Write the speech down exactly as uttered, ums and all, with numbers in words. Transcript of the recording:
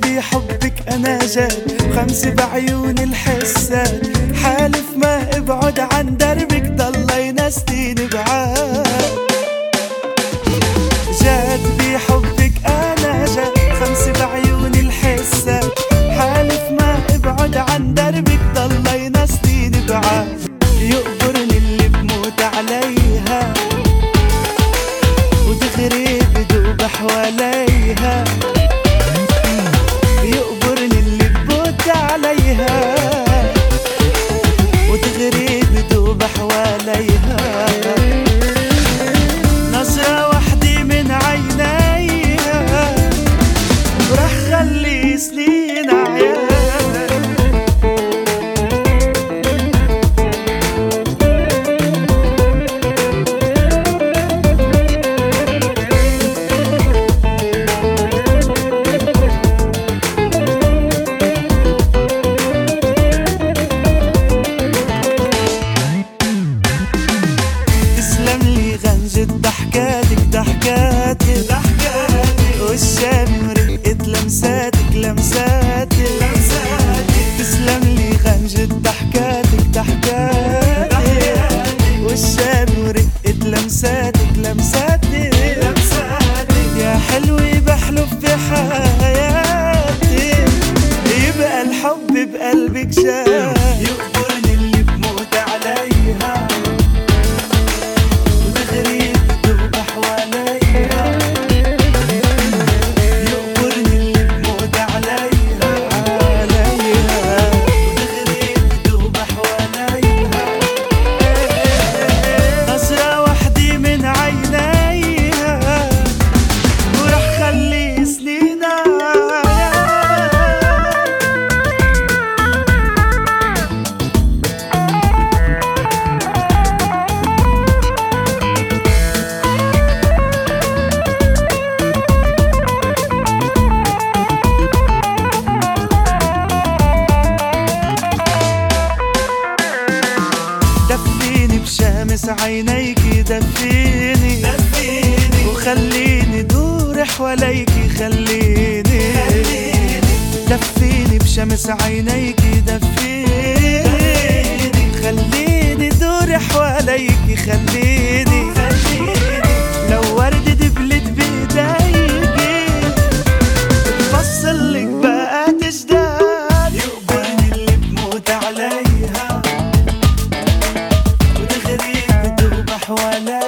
بحبك أنا جاد، وخمسة بعيون الحساد، حالف ما ابعد عن دربك ضل ينستيني بعاد. جاد بحبك أنا جاد، خمسة بعيون الحساد، حالف ما ابعد عن دربك ضل ينستيني بعاد. يقبرني اللي بموت عليها وتغري بدوب حواليها، يقبرني اللي بموت عليها وتغري بدوب حواليها. نظرة وحدي من عينيها ورح خلي سنين عيال. ضحكاتك ضحكاتي ضحكاتي والشام رقت لمساتك لمساتي لمساتي. تسلم لي غنجة ضحكاتك ضحكاتي والشام رقت لمساتك لمساتي لمساتي. يا حلوة بحلف بحياتي يبقى الحب بقلبك شاف. يقبرني اللي بموت عليها بشمس عينيكي دفيني دفيني وخليني دور حواليكي خليني دفيني بشمس عينيكي دفيني خليني دور حواليكي خليني لو ورد دبلت بايديكي بفصلك بقى تجداد. يقبرني اللي بموت عليها ولا